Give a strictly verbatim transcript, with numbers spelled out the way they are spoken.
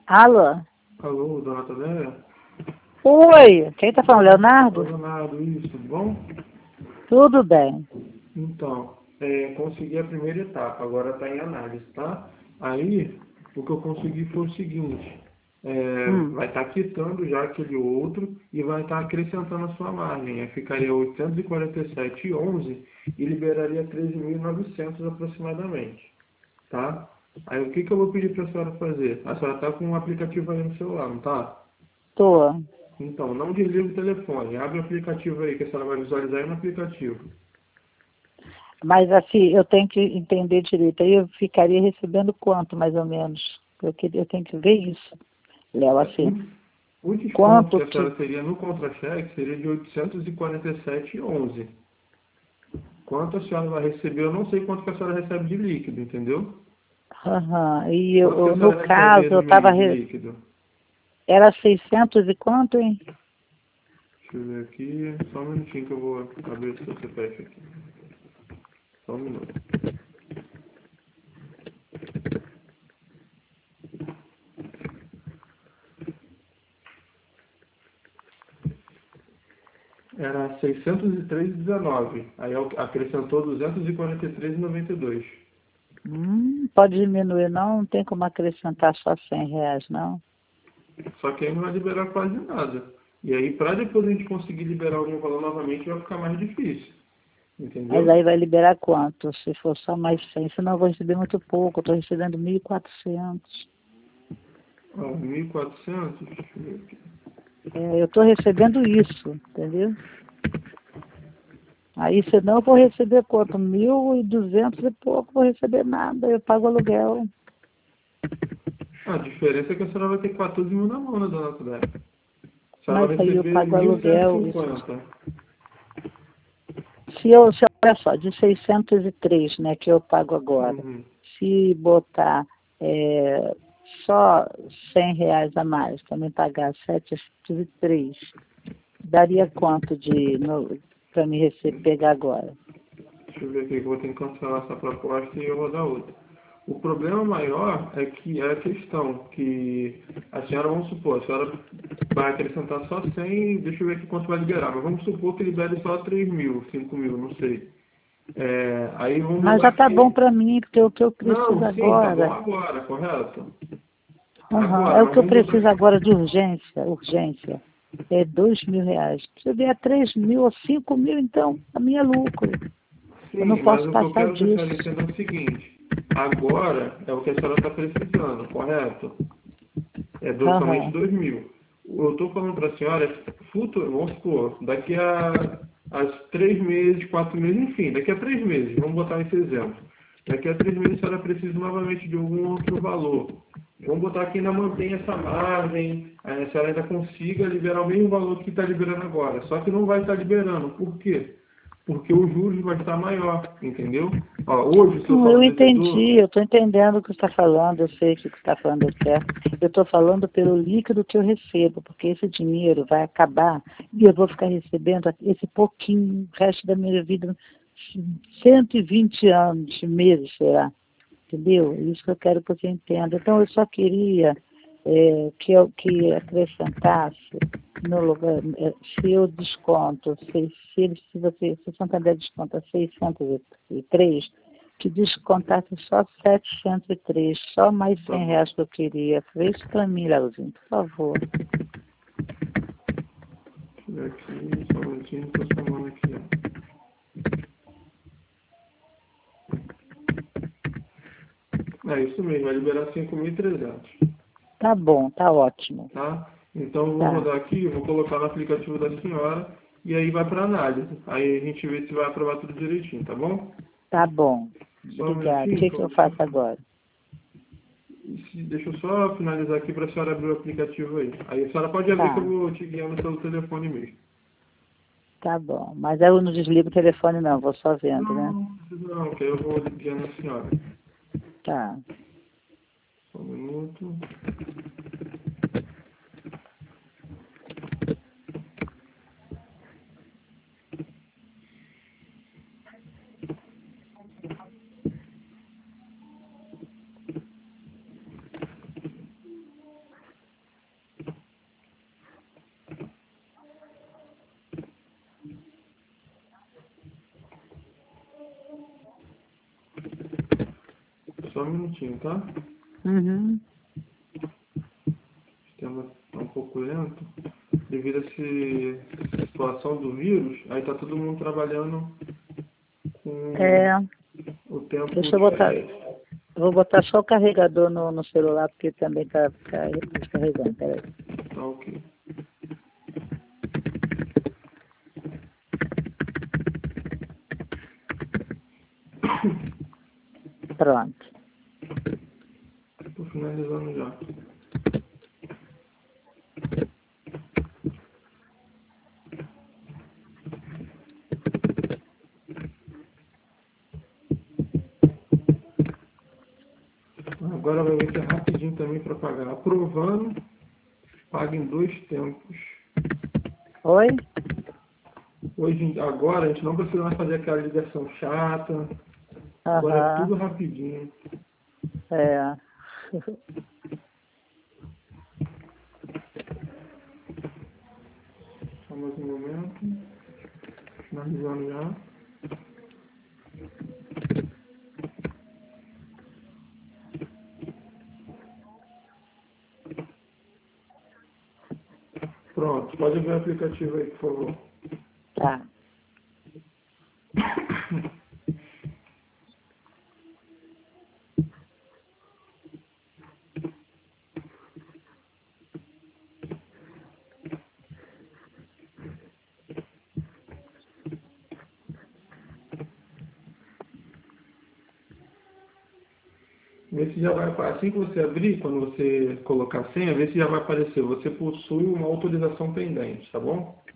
Alô? Alô, dona Tadéia? Oi, quem tá falando? Leonardo? Leonardo, isso, tudo bom? Tudo bem. Então, é, consegui a primeira etapa, agora está em análise, tá? Aí, o que eu consegui foi o seguinte, é, Hum. vai estar quitando já aquele outro e vai estar acrescentando a sua margem. Aí ficaria oitocentos e quarenta e sete vírgula onze e liberaria treze mil e novecentos aproximadamente, tá? Aí o que, que eu vou pedir para a senhora fazer? A senhora está com um aplicativo aí no celular, não tá? Tô. Então, não desliga o telefone. Abre o aplicativo aí, que a senhora vai visualizar aí no aplicativo. Mas assim, eu tenho que entender direito. Aí eu ficaria recebendo quanto, mais ou menos? Eu, queria, eu tenho que ver isso, Léo, assim. O, o desconto Quanto que a que... senhora teria no contra-cheque seria de oitocentos e quarenta e sete vírgula onze. Quanto a senhora vai receber, eu não sei quanto que a senhora recebe de líquido, entendeu? Aham. E Quanto que eu, a no senhora recebe caso, aí eu no tava... mês de Re... líquido? Era seiscentos e quanto, hein? Deixa eu ver aqui, só um minutinho que eu vou abrir o seu C P F aqui. Só um minuto. Era seiscentos e três vírgula dezenove. Aí acrescentou duzentos e quarenta e três vírgula noventa e dois. Hum, pode diminuir, não? Não tem como acrescentar só cem reais, não? Só que aí não vai liberar quase nada. E aí, para depois a gente conseguir liberar algum valor novamente, vai ficar mais difícil. Mas Entendeu? aí vai liberar quanto? Se for só mais cem, senão eu vou receber muito pouco. Eu estou recebendo mil e quatrocentos. Ó, mil e quatrocentos. Deixa eu ver aqui. É, eu estou recebendo isso, entendeu? Aí, senão eu vou receber quanto? Mil e duzentos e pouco, vou receber nada. Eu pago aluguel. A diferença é que a senhora vai ter quatorze mil na mão, né, dona Tudé? A senhora Mas vai aí eu receber pago mil cento e aluguel. Isso. cinquenta. Se eu, se, olha só, de seiscentos e três, né, que eu pago agora, Uhum. se botar é, só cem reais a mais, também pagar setecentos e três, daria quanto de para me receber, pegar agora? Deixa eu ver aqui que eu vou ter que cancelar essa proposta e eu vou dar outra. O problema maior é que é a questão que a senhora, vamos supor, a senhora vai acrescentar só cem, deixa eu ver aqui quanto vai liberar, mas vamos supor que libere só três mil, cinco mil, não sei. É, aí vamos Mas botar já tá bom aqui. para mim, porque é o que eu preciso Não, sim, tá bom agora. agora, correto? Uhum. Agora, É o mas que eu vamos botar preciso aqui. agora de urgência, urgência. É dois mil reais. Se eu der três mil ou cinco mil, então, a minha é lucro. Eu não Sim, mas posso o que eu passar quero que a disso. senhora entenda é o seguinte. Agora é o que a senhora está precisando, correto? É do, somente Aham. dois mil. Eu estou falando para a senhora, futuro, vamos supor, daqui a, a três meses, quatro meses, enfim, daqui a três meses, vamos botar esse exemplo. Daqui a três meses a senhora precisa novamente de algum outro valor. Vamos botar que ainda mantém essa margem, a senhora ainda consiga liberar o mesmo valor que está liberando agora. Só que não vai estar liberando. Por quê? Porque os juros vai estar maior, entendeu? Ó, hoje o seu Não, eu saldo devedor. entendi, eu estou entendendo o que você está falando, eu sei que o que você está falando é certo. Eu estou falando pelo líquido que eu recebo, porque esse dinheiro vai acabar e eu vou ficar recebendo esse pouquinho, o resto da minha vida, cento e vinte anos, meses, será? Entendeu? É isso que eu quero que você entenda. Então, eu só queria é, que eu que acrescentasse no lugar, é, se eu desconto, se, se, ele, se você, se o Santander desconta seiscentos e três, que descontasse só setecentos e três, só mais Tá cem bom. reais que eu queria. Faz isso para mim, Leozinho, por favor. Deixa eu ver aqui, só um minutinho, tô chamando aqui, ó. É isso mesmo, vai liberar cinco mil e trezentos, Tá bom, tá ótimo. tá? Então eu vou Tá, rodar aqui, eu vou colocar no aplicativo da senhora e aí vai para análise. Aí a gente vê se vai aprovar tudo direitinho, tá bom? tá bom. Só um Obrigada. O minutinho, que, por que eu favor. faço agora? E se- Deixa eu só finalizar aqui para a senhora abrir o aplicativo aí. Aí a senhora pode abrir que eu Tá. vou te guiando pelo telefone mesmo. Tá bom, mas eu não desligo o telefone não, vou só vendo, Não, né? não precisa não, que aí eu vou guiando a senhora. Tá. Só um minuto. só um minutinho, tá? Uhum. O sistema está um pouco lento. Devido a essa situação do vírus, aí tá todo mundo trabalhando com É, o tempo deixa eu botar. diferente. Vou botar só o carregador no, no celular, porque também está descarregando. Peraí. Tá ok. Pronto. Tô finalizando já. Agora vai ver que é rapidinho também para pagar. Aprovando, paga em dois tempos. Oi? Hoje, agora, a gente não precisa mais fazer aquela ligação chata. Agora é Aham. tudo rapidinho. É. Só mais um momento. Finalizando já. Pronto, pode ver o aplicativo aí, por favor. Tá. Vê se já vai, assim que você abrir, quando você colocar a senha, vê se já vai aparecer. Você possui uma autorização pendente, tá bom?